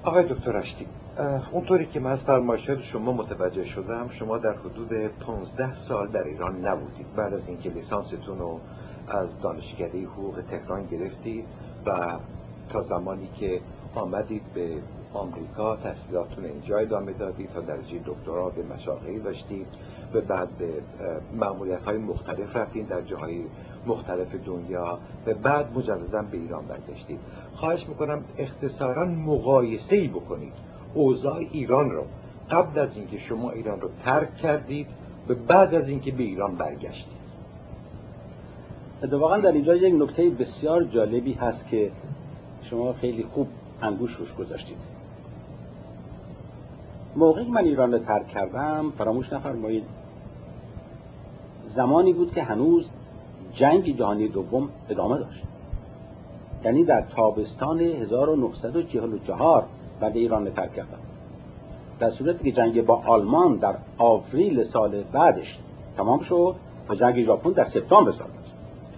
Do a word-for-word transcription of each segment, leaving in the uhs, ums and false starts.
آقای دکتر رشتی، اونطوری که من از فرمایشات شما متوجه شدم، شما در حدود پانزده سال در ایران نبودید. بعد از اینکه لیسانستون رو از دانشکده حقوق تهران گرفتید و تا زمانی که آمدید به آمریکا تحصیلاتتون اینجا ادامه دادید، تا درجه دکترا به مشاغلی داشتید و بعد به مأموریت‌های مختلف رفتید در جاهای مختلف دنیا و بعد مجدداً به ایران برگشتید. خواهش میکنم اختصاراً مقایسه‌ای بکنید اوضاع ایران رو قبل از اینکه شما ایران رو ترک کردید و بعد از اینکه به ایران برگشتید. واقعا در اینجا یک نکته بسیار جالبی هست که شما خیلی خوب انگوش روش گذاشتید. موقعی من ایران رو ترک کردم، فراموش نفرمایید زمانی بود که هنوز جنگ جهانی دوم ادامه داشت. یعنی در تابستان هزار و نهصد و چهل و چهار بعد ایران رو ترک کردم، در صورتی که جنگ با آلمان در آوریل سال بعدش تمام شد و جنگ ژاپن در سپتامبر سال بعد.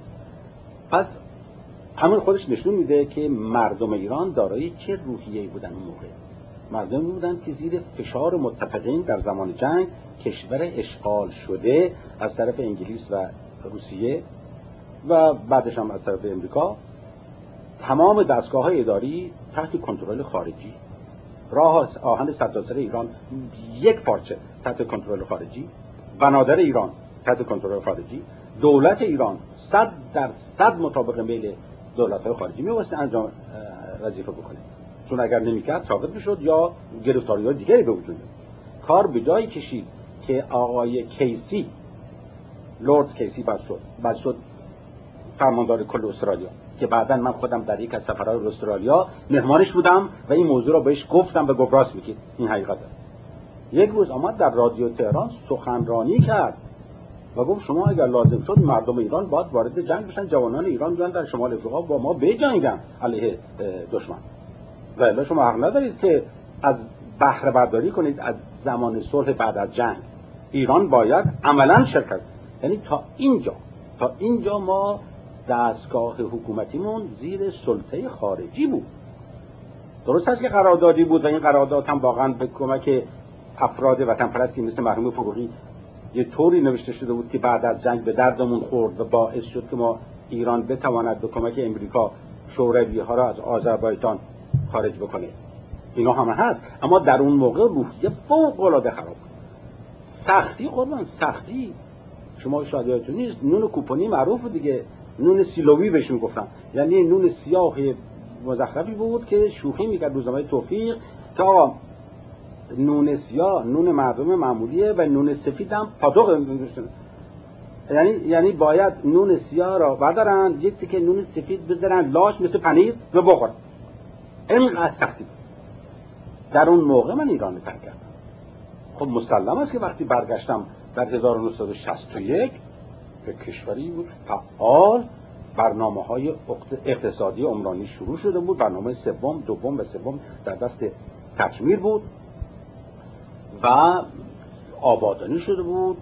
پس همین خودش نشون میده که مردم ایران دارای چه روحیه‌ای بودن اون موقع. مردم بودن که زیر فشار متفقین در زمان جنگ، کشور اشغال شده از طرف انگلیس و روسیه و بعدش هم از طرف امریکا، تمام دستگاه‌های اداری تحت کنترل خارجی، راه آهن سرتاسر ایران یک پارچه تحت کنترل خارجی، بنادر ایران تحت کنترل خارجی، دولت ایران صد در صد مطابق میل دولت‌های خارجی می‌واسه انجام وظیفه بکنه، چون اگر نمی‌کرد ساقط می‌شد یا گرفتاری‌های دیگری به وجود میاد. کار به جایی کشید که آقای کیسی، لورد کیسی بعد شد بعد شد فرماندار کل استرالیا، که بعداً من خودم در یک از سفرهای استرالیا مهمانش بودم و این موضوع رو بهش گفتم و گفت راست میگید، این حقیقته. یک روز آمد در رادیو تهران سخنرانی کرد و گفت شما اگر لازم شد مردم ایران باید وارد جنگ بشن، جوانان ایران بیان در شمال افریقا با ما بجنگن علیه دشمن، و الا شما حق ندارید که از بهره برداری کنید از زمان صلح بعد از جنگ. ایران باید عملاً شرکت. یعنی تا اینجا تا اینجا ما دستگاه حکومتیمون زیر سلطه خارجی بود. درست است که قراردادی بود و این قرارداد هم واقعاً به کمک افراد وطن پرستی مثل مرحوم فروغی یه طوری نوشته شده بود که بعد از جنگ به دردمون خورد و باعث شد که ما ایران بتواند به کمک امریکا شوروی‌ها را از آذربایجان خارج بکنه. اینا همه هست، اما در اون موقع روحیه فوق‌العاده خراب بود. سختی قربان، سختی. شما شاید یادتون نیست نون کوپونی معروف دیگه، نون سیلوی بهش میگفتن، یعنی نون سیاه مزخرفی بود که شوخی میکرد روزنامه توفیق که آقا نون سیاه نون مردم معمولیه و نون سفید هم پاتوق، یعنی یعنی باید نون سیاه را بردارن یک تیکه نون سفید بذارن لاش مثل پنیر و بخورن. اینقدر سختی بود. در اون موقع من ایران رو ترک کردم. خب مسلم است که وقتی برگشتم در هزار و نهصد و شصت و یک به کشوری بود فعال، برنامه‌های اقتصادی عمرانی شروع شده بود، برنامه سوم دوم و سوم در دست تکمیل بود و آبادانی شده بود،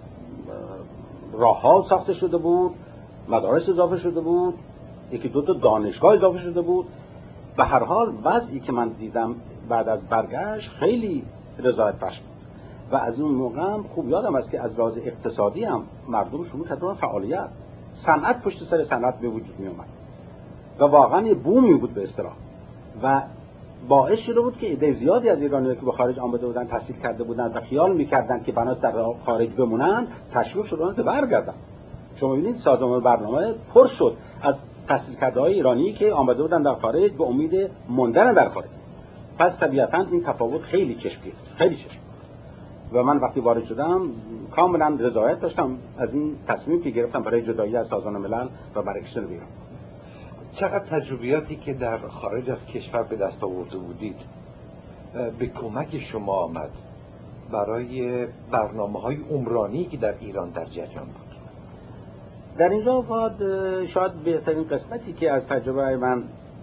راه‌ها ساخته شده بود، مدارس اضافه شده بود، یکی دو تا دانشگاه اضافه شده بود. به هر حال وضعی که من دیدم بعد از برگشت خیلی رضایت بخش بود و از اون موقع هم خوب یادم است که از لحاظ اقتصادی هم مردم شروع کردن فعالیت، صنعت پشت سر صنعت به وجود می اومد و واقعا یه بومی بود به اصطلاح و باعث شده بود که عده زیادی از ایرانی‌ها که به خارج آمده بودن تحصیل کرده بودن و خیال می‌کردن که بنا در خارج بمونن تشویق شدن که برگردن. شما ببینید سازمان برنامه پر شد از تحصیل کرده‌های ایرانی که آمده بودن در خارج به امید موندن در خارج. پس طبیعتاً این تفاوت خیلی چشمگیر، خیلی چشمگیر. و من وقتی وارد شدم کاملا رضایت داشتم از این تصمیم که گرفتم برای جدایی از سازمان ملل و برگشتن به ایران. چقدر تجربیاتی که در خارج از کشور به دست آورده بودید به کمک شما آمد برای برنامه‌های عمرانی که در ایران در جریان بود؟ در اینجا باید شاید بهترین قسمتی که از تجربه من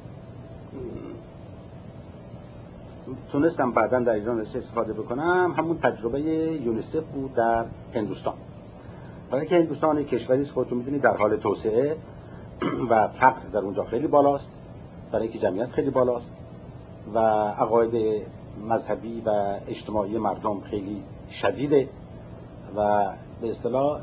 تونستم بعداً در ایران استفاده بکنم همون تجربه یونیسف بود در هندوستان. برای که هندوستان یک کشوری است خودتون می‌دونید در حال توسعه و فقر در اونجا خیلی بالاست، برای که جمعیت خیلی بالاست و عقاید مذهبی و اجتماعی مردم خیلی شدیده و به اصطلاح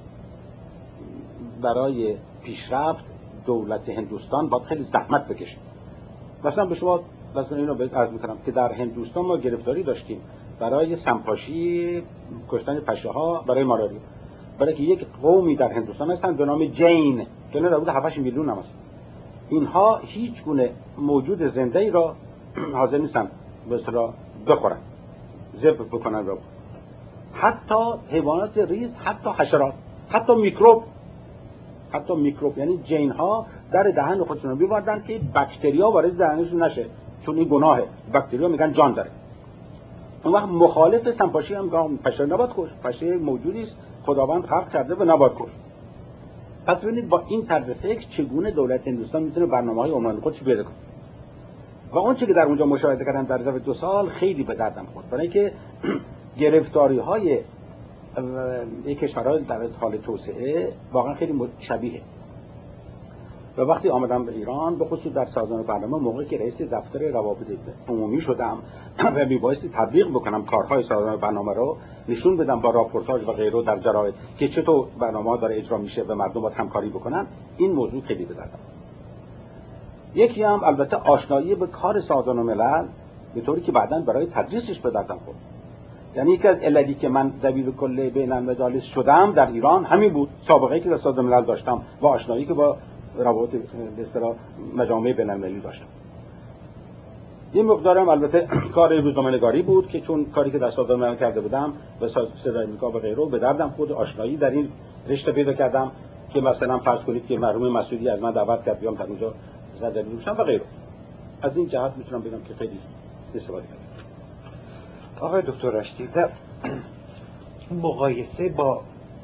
برای پیشرفت دولت هندوستان باید خیلی زحمت بکشه. مثلا به شما مثلا اینو عرض میکنم که در هندوستان ما گرفتاری داشتیم برای سمپاشی کشتن پشه‌ها برای مالاریا، برای که یک قومی در هندوستان هستن به نام جین که نه حدود هفت میلیون هم هست. اینها هیچ گونه موجود زنده ای را حاضر نیستن به اصطلاح بخورن، ذبح بکنن را، حتی حیوانات ریز، حتی حشرات، حتی میکروب، حتی میکروب یعنی جین ها در دهن خودشون می‌بردن که باکتریا وارد دهنشون نشه، چون این گناهه. باکتریا میگن جان داره. اون وقت مخالف سمپاشی هم میگن پشه نباید کش، پشه موجودی است خداوند خلق کرده و نباید کش. پس ببینید با این طرز فکر چگونه دولت هندوستان میتونه برنامه‌های عمرانی خودش پیدا کنه. و اون چیزی که در اونجا مشاهده کردم در ظرف دو سال خیلی به دردم خورد، برای اینکه گرفتاری‌های یک کشورهای در حال توسعه واقعا خیلی شبیه. و وقتی آمدم به ایران، به خصوص در سازمان برنامه، موقعی که رئیس دفتر روابط عمومی شدم و میبایستی تبلیغ بکنم کارهای سازمان برنامه رو، نشون بدم با راپورتاژ و غیره در جراید که چطور برنامه‌ها داره اجرا میشه و مردم باید همکاری بکنن، این موضوع خیلی به دردم. یکی هم البته آشنایی به کار سازمان ملل به طوری که بعداً برای تدریسش به دردم خورد. یعنی یکی از علتی که من دبیر کل بین‌المللی شدم در ایران همین بود، سابقه‌ای که در سازمان ملل داشتم و آشنایی که با روابط به اصطلاح مجامع بین‌المللی داشتم. یه مقدارم البته کار روزنامه‌نگاری بود که چون کاری که در سازمان ملل کرده بودم و صدای آمریکا و غیره به دردم خورد، آشنایی در این رشته پیدا کردم که مثلا فرض کنید که مرحوم مسعودی از من دعوت کرد بیام در اونجا زدنی بشم و غیره. از این جهت میتونم بگم که خیلی استفاده کردم. آقای دکتر رشدی، در مقایسه با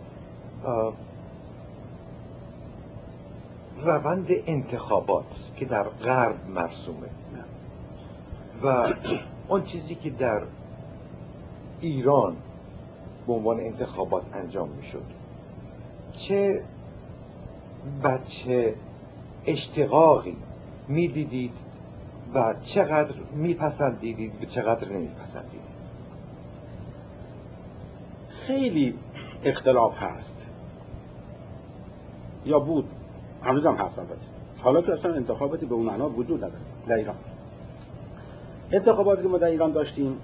روند انتخابات که در غرب مرسومه و اون چیزی که در ایران به عنوان انتخابات انجام میشد، چه بچه اشتقاقی میدیدید و چقدر میپسندیدید و چقدر نمیپسندیدید؟ خیلی اختلاف هست یا بود، هنوز هم هست البته. حالا که اصلا انتخاباتی به اون معنا وجود نداره در ایران. انتخاباتی که ما در ایران داشتیم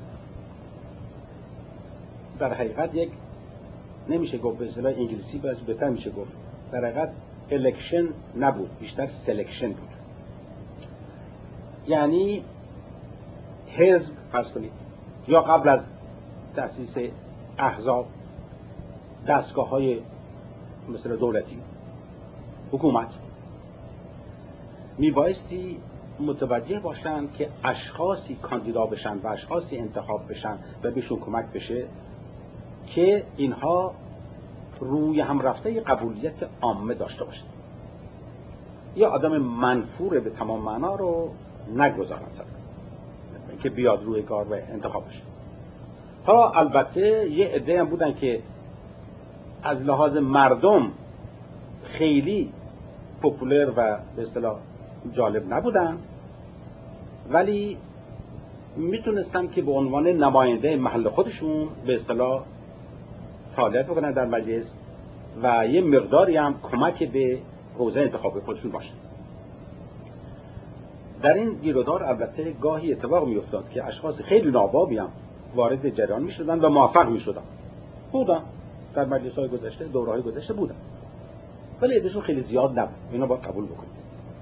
در حقیقت یک نمیشه گفت به اصطلاح انگلیسی بهتر میشه گفت در حقیقت الکشن نبود، بیشتر سلکشن بود. یعنی حزب فرض کنید یا قبل از تأسیس احزاب دستگاه های مثل دولتی حکومت میبایستی متوجه باشن که اشخاصی کاندیدا بشن و اشخاصی انتخاب بشن و بهشون کمک بشه که اینها روی هم رفته قبولیت عامه داشته باشن، یا آدم منفور به تمام معنا رو نگذارن سر که بیاد روی کار و انتخاب بشه. حالا البته یه عده هم بودن که از لحاظ مردم خیلی پاپولر و به اصطلاح جالب نبودن، ولی میتونستن که به عنوان نماینده محل خودشون به اصطلاح فعالیت بکنن در مجلس و یه مقداری هم کمک به حوزه انتخابی خودشون باشن. در این گیرودار البته گاهی اتفاق میافتاد که اشخاص خیلی نابابی هم وارد جریان میشدن و موفق میشدن، بودن در مجلس‌های گذشته، دوره‌های گذشته بودن، ولی عددشون خیلی زیاد نبود. اینا باید قبول بکنید.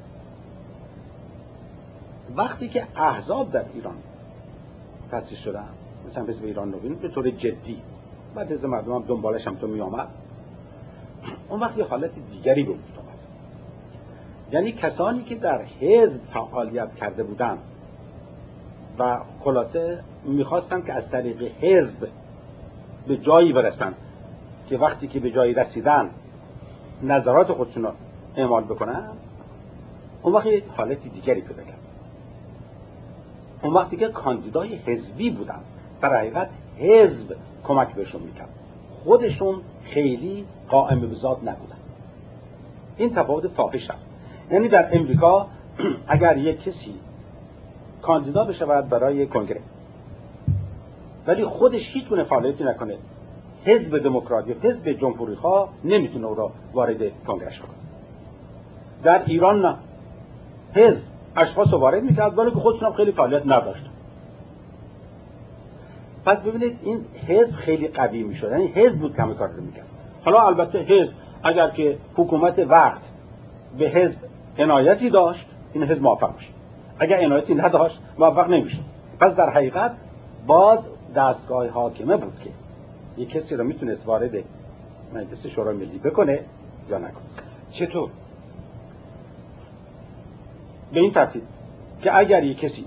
وقتی که احزاب در ایران تأسیس شدن، مثلا حزب ایران نوین به طور جدی، بعد از مردم هم دنبالش هم تو می آمد، اون وقت یه حالت دیگری بود. یعنی کسانی که در حزب فعالیت کرده بودند و خلاصه میخواستن که از طریق حزب به جایی برسن که وقتی که به جایی رسیدن نظرات خودشون رو اعمال بکنن، اون وقت یه حالت دیگری پیدا کرد. اون وقتی که کاندیدای حزبی بودن، در حقیقت حزب کمک بهشون میکرد، خودشون خیلی قائم به ذات نبودن. این تفاوت فاحش است. یعنی در امریکا اگر یک کسی کاندیدا بشود برای کنگره، ولی خودش هیچ گونه فعالیتی نکنه، حزب دموکرات یا حزب جمهوری خواه نمیتونه او را وارد کنگره کنه. در ایران نه، حزب اشخاص وارد میکرد ولی که خودشون هم خیلی فعالیت نداشت. پس ببینید این حزب خیلی قوی میشد، یعنی حزب بود که همه کار رو میکرد. حالا البته حزب اگر که حکومت وقت به حزب عنایتی داشت، این حزب موفق میشه. اگر عنایتی نداشت موفق نمیشه. پس در حقیقت باز دستگاه حاکمه بود که یک کسی رو میتونست وارد مجلس شورای ملی بکنه یا نکنه. چطور؟ به این ترتیب که اگر یک کسی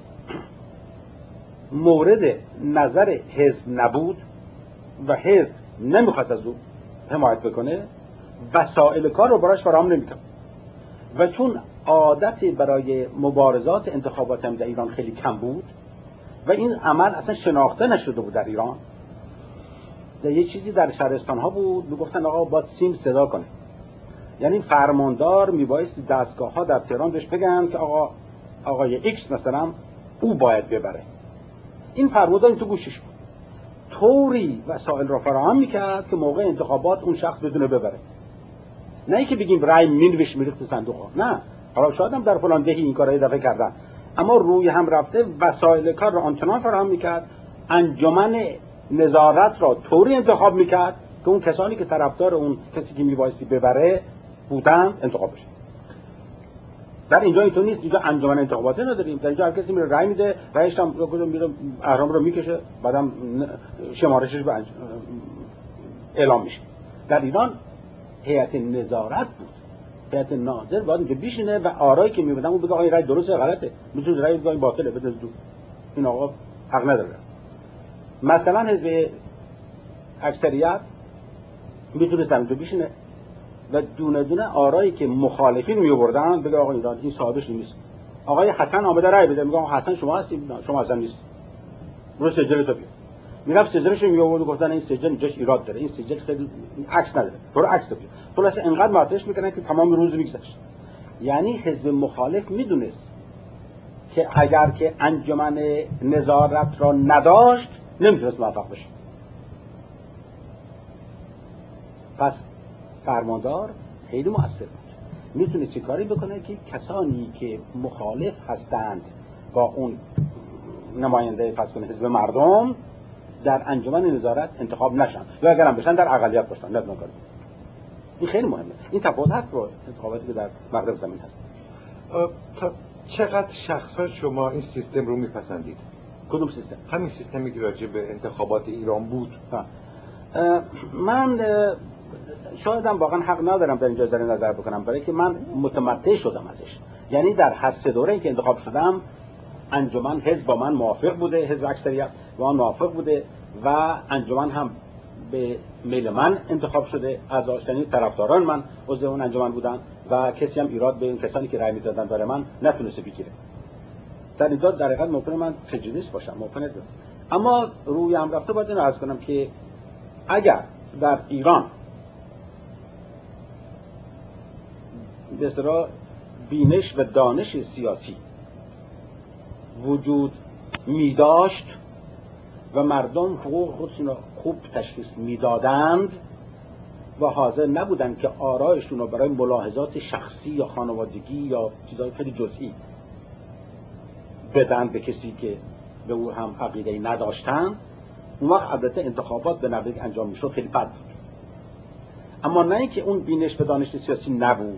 مورد نظر حزب نبود و حزب نمیخواست از او حمایت بکنه، وسایل کار رو براش فراهم نمیکنه. و چون عادت برای مبارزات انتخابات هم در ایران خیلی کم بود و این عمل اصلا شناخته نشده بود در ایران، در یه چیزی در شهرستان ها بود میگفتن آقا باید سیم صدا کنه، یعنی فرماندار میبایستی دستگاه ها در تهران بهش بگن که آقا آقای ایکس مثلا او باید ببره. این فرماندار این تو گوشش بود، طوری وسایل را فراهم میکرد که موقع انتخابات اون شخص بدونه ببره. نه اینکه بگیم رای مینوش میریخت تو صندوق ها، نه، حالا شاید هم در فلان دهی این کارا دفعه کردن، اما روی هم رفته وسایل کار را آنچنان فراهم میکرد، انجمن نظارت را طوری انتخاب میکرد که اون کسانی که طرفدار اون کسی که میبایستی ببره بودن انتخاب بشه. در اینجا اینطور نیست، اینجا انجمن انتخاباتی نداریم، در اینجا هر کسی میره رای میده، رایش هم میره اهرام رو میکشه، بعدم شمارشش به اعلام میشه. در ایران هیئت نظارت بود، هیئت ناظر باید اینجا بشینه و آرایی که میبودن اون بگه آقا این رای درسته غلطه، میتونه رای بگه این باطله، بده دو، این آقا حق نداره. مثلا حزب اکثریت میتونه اینجا بشینه و دونه دونه آرایی که مخالفین میآوردن بگه آقا ایران این صاحبش نیست. آقای حسن آمده رای بده، میگه آقا حسن شما هستی؟ شما حسن نیست، برو سجل تو بیار. میرفت سجلش میآورد و گفتن این سجل اینجاش ایراد داره، این سجل خیلی عکس نداره، برو عکس تو بیار. خلاص انقدر معطش میکنن که تمام روز میگذشت. یعنی حزب مخالف میدونست که اگر که انجمن نظارت را نداشت نمیتونست موفق بشه. پس فرماندار خیلی مؤثر بود، میتونه چه کاری بکنه که کسانی که مخالف هستند با اون نماینده فرض کنه حزب مردم در انجمن نظارت انتخاب نشن یا اگر هم بشن در اقلیت باشن. نه نکن. این خیلی مهمه. این تفاوت هست با انتخاباتی که در مغرب زمین هست. تا چقدر شخصا شما این سیستم رو میپسندید؟ کدوم سیستم؟ همین سیستمی که راجع به انتخابات ایران بود. من شاید هم واقعا حق ندارم در اینجا اظهار نظر بکنم، برای که من متمتع شدم ازش. یعنی در هر سه دوره که انتخاب شدم انجمن حزب با من موافق بوده، حزب اکثریت با من موافق بوده و انجمن هم به میل من انتخاب شده، اعضاش یعنی طرفداران من عضو اون انجمن بودن و کسی هم ایراد به این کسانی که رای میدادن برای من نتونسته بگیره. در اینجا در حقیقت ممکنه من تجدیدش باشم، ممکنه ده. اما روی هم رفته باید اینو عرض کنم که اگر در ایران به اصطلاح بینش و دانش سیاسی وجود می داشت و مردم حقوق خودشون را خوب تشخیص می دادند و حاضر نبودند که آرایشون را برای ملاحظات شخصی یا خانوادگی یا چیزهای خیلی جزئی بدن به کسی که به او هم عقیده‌ای نداشتن، اون وقت البته انتخابات به نحوی انجام میشد خیلی بد بود. اما نه اینکه اون بینش به دانش سیاسی نبود،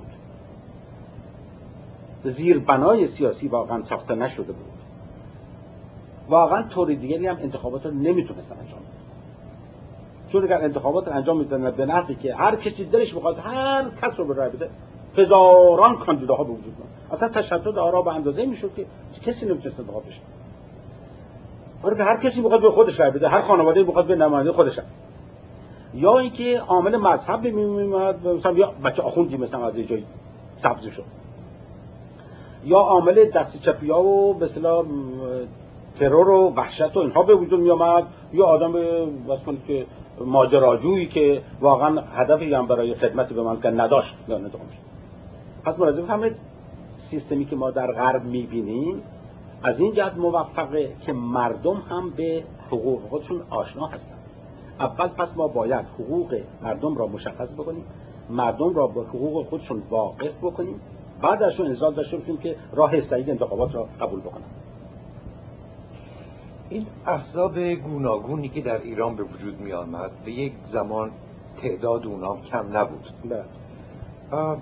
زیر بنای سیاسی واقعا ساخته نشده بود، واقعا طور دیگری هم انتخابات رو نمیتونستن انجام بدن. چون اگر انتخابات رو انجام میدادن به نحوی که هر کسی دلش بخواد هر کس رو به رای بده، هزاران کاندیداها به وجود میاد، اصلا تشتت آرا به اندازه‌ای میشد که کسی نمیتونست انتخاب بشه. ولی هر کسی بخواد به خودش رای بده، هر خانواده بخواد به نماینده خودش رای. یا اینکه عامل مذهب میومد، مثلا یا بچه آخوندی مثلا از یه جایی سبز شد، یا عامل دست چپی‌ها و به اصطلاح ترور و وحشت و اینها به وجود می آمد، یا آدم واسه که ماجراجویی که واقعا هدفی هم برای خدمت به مملکت نداشت یا نداشت. پس ملاحظه بفرمایید سیستمی که ما در غرب می‌بینیم از این جهت موفقه که مردم هم به حقوق خودشون آشنا هستند. اول پس ما باید حقوق مردم را مشخص بکنیم، مردم را به حقوق خودشون واقف بکنیم، بعد ازشون انتظار داشته باشیم که راه سعید انتخابات را قبول بکنن. این احزاب گوناگونی که در ایران به وجود می آمد به یک زمان تعداد اونام کم نبود. بله.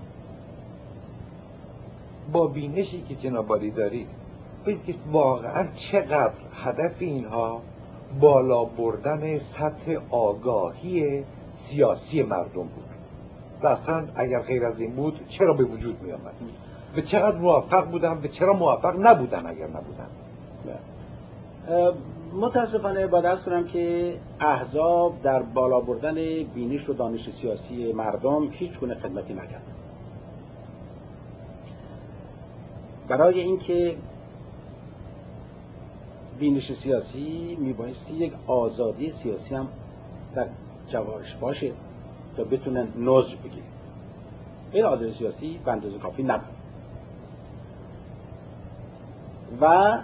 با بینشی که جناب عالی دارید بگید واقعا چقدر هدف اینها بالا بردن سطح آگاهی سیاسی مردم بود و اصلا اگر غیر از این بود چرا به وجود می آمد؟ به چقدر موفق بودن به چرا موفق نبودن اگر نبودن؟ متاسفانه باید عرض کنم که احزاب در بالا بردن بینش و دانش سیاسی مردم هیچ گونه خدمتی نکرد. برای اینکه بینش سیاسی میبایستی یک آزادی سیاسی هم در جوارش باشه تا بتونن نوز بگیرن. این آزادی سیاسی به اندازه کافی نبود و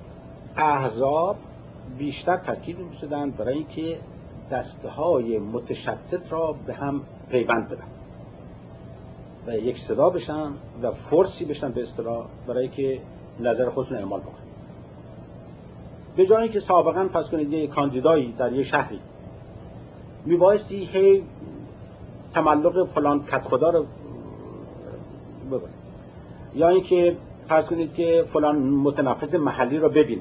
احزاب بیشتر تاکید می‌کردن برای اینکه دسته‌های متشتت را به هم پیوند بدن و یک صدا بشن و فورسی بشن به اصطلاح برای که نظر خودشون اعمال بکنن. به جای اینکه سابقا فرض کنید یک کاندیدایی در یک شهری میبایستی هی تملق فلان کت خدا رو ببینه یا اینکه فرض کنید که فلان متنفذ محلی رو ببینه،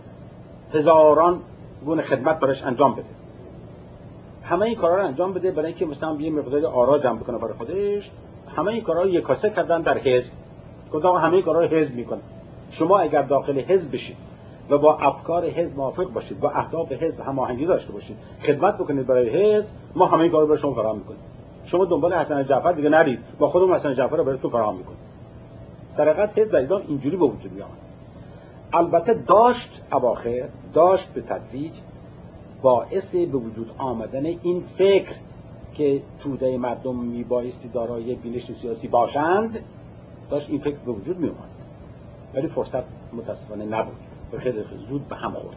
هزاران گونه خدمت براش انجام بده، همه این کارا رو انجام بده برای اینکه مثلا یه مقدار آرا جمع بکنه برای خودش. همه این کارا رو یکاسه کردن در حزب. گفتم همه این کارا رو حزب میکنه. شما اگر داخل حزب بشید و با افکار حزب موافق باشید، با اهداف حزب هماهنگی داشته باشید، خدمت بکنید برای حزب، ما همه این کارا رو برای شما فراهم میکنیم. شما دنبال حسن جعفر دیگه نرید، ما خودمون حسن جعفر رو براتون فراهم میکنیم. در حقیقت حزب در ایران اینجوری به وجود میاد. البته داشت اواخر داشت به تدریج باعث به وجود آمدن این فکر که توده مردم میبایستی دارای بینش سیاسی باشند، داشت این فکر به وجود می اومد، ولی فرصت متاسفانه نبود و خیلی زود به هم خورد.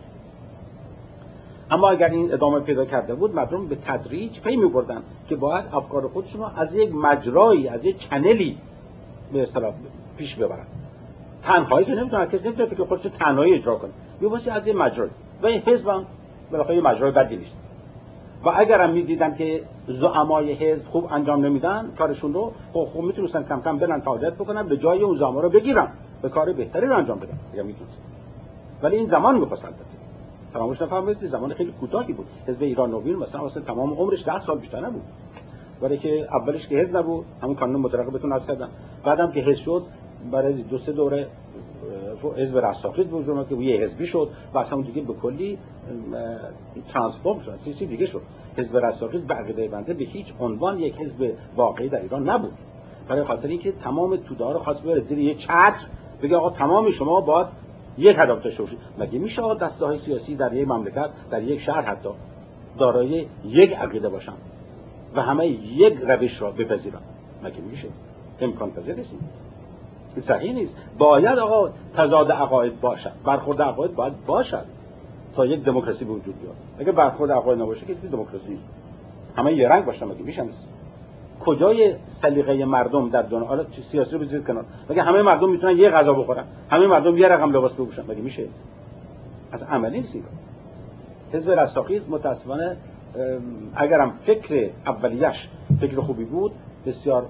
اما اگر این ادامه پیدا کرده بود، مردم به تدریج پی می بردن که باید افکار خودشون رو از یک مجرایی، از یک چنلی به اصطلاح پیش ببرن. تنهایی که نمیتونه، کسی نمیتونه فکر خودش تنهایی اجرا کنه، میبایستی از یک مجرای و این حزب هم بالاخره یه مجرای بدی نیست. و اگر هم میدیدن که زعمای حزب خوب انجام نمیدن کارشون رو، خب خوب میتونستن کم کم برن تاجت بکنن، به جای اون زعما رو بگیرن، به کار بهتری رو انجام بدن اگر میتونستن. ولی این زمان می‌خواست. فراموش نفرمایید زمان خیلی کوتاهی بود. حزب ایران نوین مثلا واسه تمام عمرش ده سال بیشتر نبود. برای که اولش که حزب نبود، همون قانون مترقبتون از کردن. بعدم که حزب شد، برای دو سه دوره حزب رستاخیز بود که یه حزبی شد و اصلا دیگه به کلی ترانسفورم شد، چیزی دیگه شد. حزب رستاخیز به عقیده بنده به هیچ عنوان یک حزب واقعی در ایران نبود، برای خاطر اینکه تمام توده رو خواست ببره زیر یه چتر، بگه آقا تمام شما باید یک هدف داشته باشید. مگه میشه دسته‌های سیاسی در یک مملکت، در یک شهر حتی، دارای یک عقیده باشن و همه یک روش را بپذیرن؟ مگه میشه؟ امکان پذیر نیست. صحیح نیست. باید آقا تضاد عقاید باشد، برخورد عقاید باید باشد تا یک دموکراسی به وجود بیاد. اگه برخورد عقاید نباشه که دموکراسی نیست. همه یه رنگ باشن، مگه میشه؟ نیست. کجای سلیقه مردم در دنیا؟ حالا سیاسی رو بذارید کنار، مگه همه مردم میتونن یه غذا بخورن، همه مردم یه رقم لباس بپوشن؟ مگه میشه؟ از عملی نیست. حزب رستاخیز متاسفانه اگرم فکر اولیش فکر خوبی بود، بسیار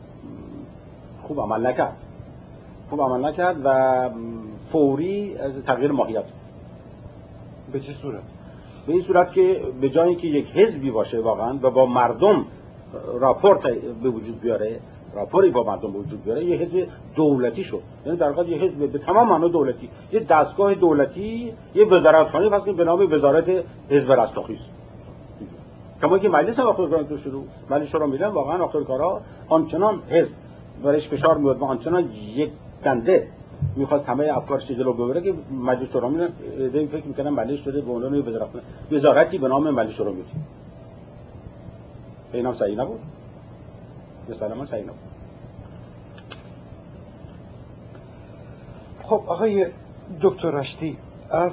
خوب عمل نکرد. خوب عمل نکرد و فوری از تغییر ماهیت. به چه صورت؟ به این صورت که به جای اینکه یک حزبی باشه واقعا و با مردم راپورت به وجود بیاره، راپوری با مردم به وجود بیاره، یه حزب دولتی شد. یعنی در واقع یه حزب به تمام معنی دولتی، یه دستگاه دولتی، یه وزارتخانه واسه به نام وزارت حزب رستاخیز. کما که مجلس هم آخر کار شروع، مجلس شورا ملی واقعا آخر کارا آنچنان حزب برایش فشار میاد و آنچنان یک دنده میخواد همه افکارش جلو ببره که مجلس شورا ملی دیگه فکر میکنن مجلس شده به عنوان وزارت وزارتی به نام مجلس شورا ملی. اینا صحیح نبود. مثلا ما صحیح نبود. خب آقای دکتر رشدی، از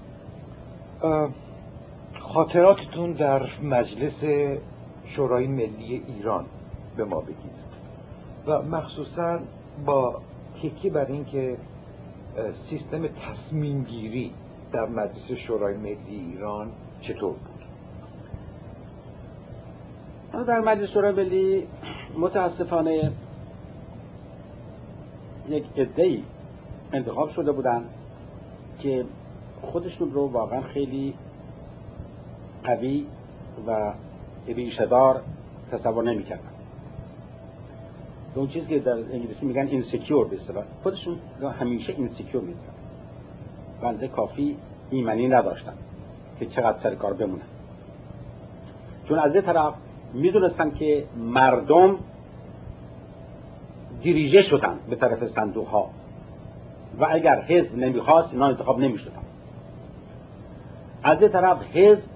خاطراتتون در مجلس شورای ملی ایران به ما بگید و مخصوصا با تکیه بر این که سیستم تصمیم گیری در مجلس شورای ملی ایران چطور بود؟ در مجلس شورای ملی متاسفانه یک عده‌ای انتخاب شده بودن که خودشون رو واقعا خیلی قوی و ریشه‌دار تصور نمی‌کردن. اون چیزی که در انگلیسی میگن اینسیکیور به اصطلاح، خودشون همیشه اینسیکیور می‌بودن. بنده کافی ایمنی نداشتن که چقدر سر کار بمونن. چون از یه طرف میدونستن که مردم دیریژه شدن به طرف صندوق ها و اگر حزب نمیخواست اینا انتخاب نمیشدن. از یه طرف حزب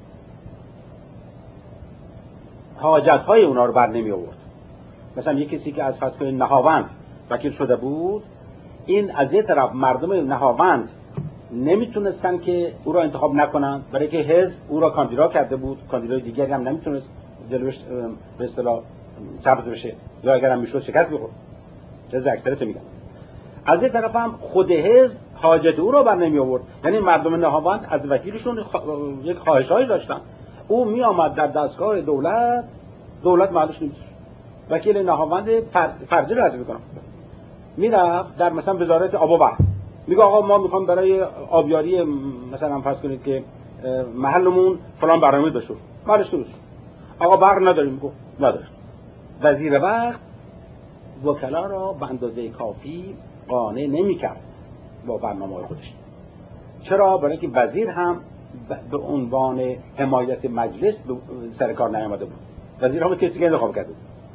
حاجت های اونا رو بر نمی آورد. مثلا یک کسی که از فتوای نهاوند وکیل شده بود، این از یه طرف مردم نهاوند نمیتونستن که او را انتخاب نکنن برای که حزب او را کاندیدا کرده بود، کاندیدای دیگری هم نمیتونست جلوش به اصطلاح سبز بشه یا اگر هم میشد شکست بخورد. جز اکثریت میگن. از این طرف هم خود حزب حاجت او را بر نمی آورد. یعنی مردم نهاوند از وکیلشون خ... یک خواهشایی داشتن. او می آمد در دستگاه دولت، دولت معلومش نمیشه. وکیل نهاوند فر... فرضی رو حذف میکنه. میرفت در مثلا وزارت آب و برق. میگه آقا ما میخوام برای آبیاری مثلا فرض کنید که محلمون فلان برنامه داشته. معلومش نمیشه. آقا برق نداریم، میگه نداریم. وزیر وقت وکلا را به اندازه کافی قانع نمی‌کرد با برنامه‌های خودش. چرا؟ برای اینکه وزیر هم به عنوان حمایت مجلس سر کار نیامده بود. وزیر هم کسی که انتخاب کرده بود.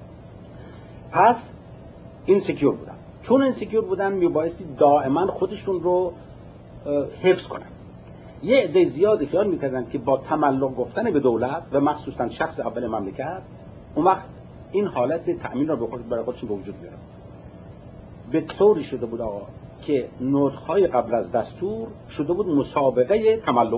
پس این سکیور بودن. چون این سکیور بودن میبایستی دائما خودشون رو حفظ کنن. یه عده زیادی خیال میکردن که با تملق گفتن به دولت و مخصوصا شخص اول مملکت اون وقت این حالت تأمین را به خود برای خودشون به وجود بیارن. به طوری شده بود آقا که نطق‌های قبل از دستور شده بود مسابقه تملق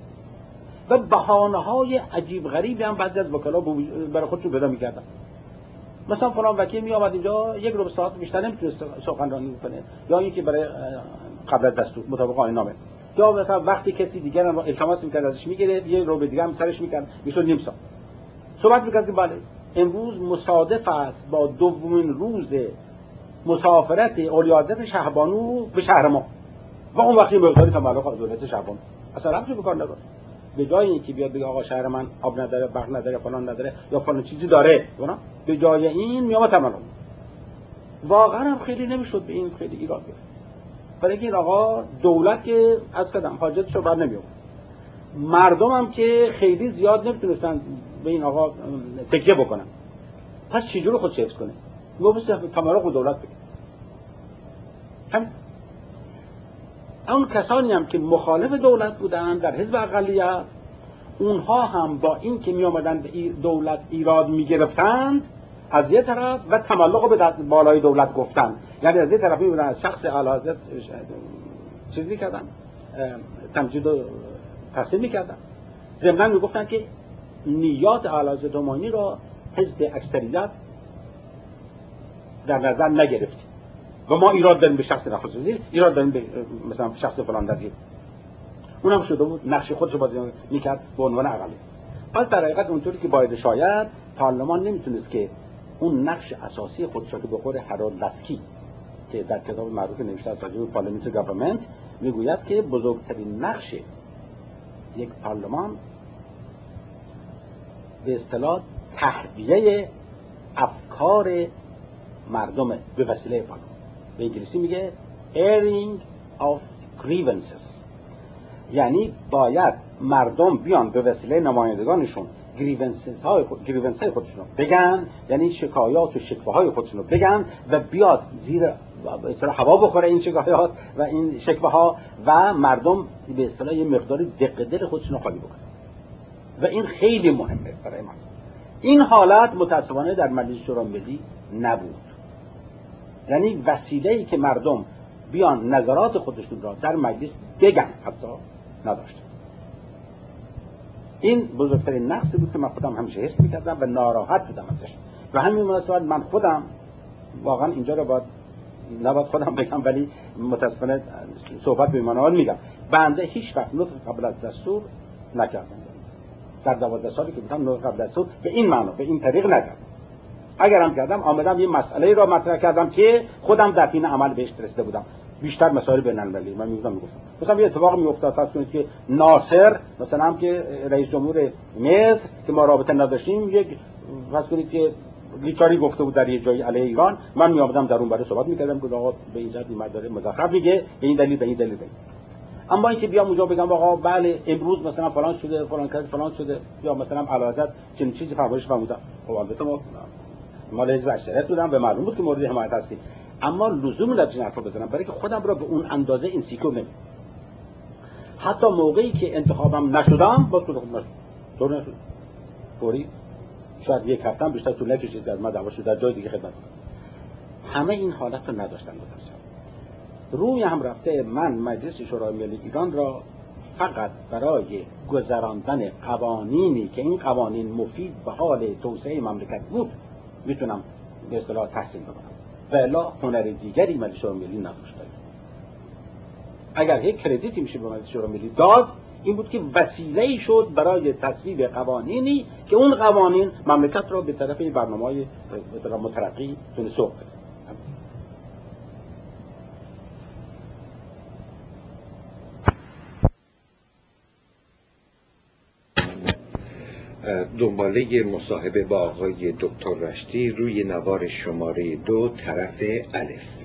و بهانه‌های عجیب غریبی هم بعضی از وکلا برای خودشون پیدا می‌کردن. مثلا فلان وکیل می آمد اینجا یک ربع ساعت بیشتر نمیتونست سخنرانی کنه، یا اینکه برای قبل از دستور مطابق آیین نامه، یا مثلا وقتی کسی دیگر هم التماس می‌کرد ازش می‌گرفت یه ربع دیگه هم سرش می‌کرد میشد نیم ساعت صحبت می‌کرد که بله امروز مصادف است با دومین روز مسافرت اولیاء شهبانو به شهر ما و اون وقتی مقداری تملق از دولت شهبانو اصلا ربطی به کار نداره. به جای اینکه بیاد بگه آقا شهر من آب نداره، برق نداره، فلان نداره یا فلان چیزی داره، اونا به جای این میام تملق. واقعا هم خیلی نمیشد به این خیلی ایراد گرفت. برای اینکه این آقا دولت که از قدم حاجتشو بر نمی آورد، مردم هم که خیلی زیاد نمیتونستن به این آقا تکیه بکنن. پس چجوری خودش حفظ کنه؟ میگه تملق به دولت بگه. همین اون کسانی هم که مخالف دولت بودن در حزب اقلیت، اونها هم با این که می آمدن به دولت ایراد می گرفتند از یه طرف و تملق به بالای دولت گفتن، یعنی از یه طرف می بودن از شخص اعلی حضرت چیز می کردن، تمجید و تحسین می کردن، ضمناً می گفتن که نیات اعلی حضرت همایونی را حزب اکثریت در نظر نگرفتیم و ما ایراد داریم به شخص نخست وزیر، ایراد داریم به مثلا شخص فلان وزیر. اونم شده بود نقش خودش بازی میکرد به عنوان اقلیت. پس در حقیقت اونطوری که باید شاید پارلمان نمیتونست که اون نقش اساسی خودش رو به قول هرالد لاسکی که در کتاب معروف نوشته از راجع به پارلمنتری گاورمنت میگوید که بزرگترین نقش یک پارلمان به اصطلاح تهویه افکار مردم به وسیله پارلمان. به انگلیسی میگه airing of grievances، یعنی باید مردم بیان به وسیله نمایندگانشون grievances های خود grievances های خودشون رو بگن، یعنی شکایات و شکوه های خودشون رو بگن و بیاد زیر به اصطلاح هوا بخوره این شکایات و این شکوه ها و مردم به اصطلاح یه مقدار دق دل خودشون رو خالی بکنن و این خیلی مهمه برای ما. این حالت متأسفانه در مجلس شورای ملی نبود. یعنی وسیله‌ای که مردم بیان نظرات خودشون را در مجلس بگن حتی نداشتن. این بزرگترین نقصی بود که من خودم همیشه حس میکردم و ناراحت بودم ازش. و همین مناسبت من خودم واقعا اینجا رو باید نباید خودم بگم ولی متاسفانه صحبت به منوال میگم، بنده هیچ وقت نطق قبل از دستور نکردم. در دوازده سالی که بودم نطق قبل از دستور به این معنا به این طریق نکردم. اگرم کردم آمدم یه مسئله را مطرح کردم که خودم در حین عمل بهش رسیده بودم. بیشتر مسائل بین‌المللی من میگم میگفتم. مثلا یه اتفاق میافتاد فرض کنید که ناصر مثلا که رئیس جمهور مصر که ما رابطه نداشتیم یک فرض کنید که لیچاری گفته بود در یه جایی علیه ایران، من میآمدم در اون باره صحبت میکردم که آقا به این جهت این داره مزخرف میگه، به این دلیل به این دلیل. اما اینکه بیام اونجا بگم آقا بله امروز مثلا فلان شده فلان کرد فلان شده یا مثلا علاوه چنین چیزی فرمایش فرمودم، خب البته ما مال حزب اکثریت بودم به معلوم بود که مورد حمایت هستیم، اما لزومی نداشت این حرفا بزنم برای که خودم را به اون اندازه این سیکو نمی حتی موقعی که انتخابم نشدم باز خود خود نشد طور نشد فوری شاید یک هفته بیشتر طول نکشید از ما دعوا شد در جای دیگه خدمت همه این حالت رو نداشتن متاسفانه. روی هم رفته من مجلس شورای ملی ایران را فقط برای گذراندن قوانینی که این قوانین مفید به حال توسعه مملکت بود میتونم به اصطلاح تحسین بکنم و الا هنر دیگری مجلس شورای ملی نداشت. اگر یک کردیتی میشه به مجلس شورای ملی داد این بود که وسیله‌ای شد برای تصویب قوانینی که اون قوانین مملکت را به طرف برنامه‌های مترقی تونه سوق بده. دنباله مصاحبه با آقای دکتر رشتی روی نوار شماره دو طرف الف.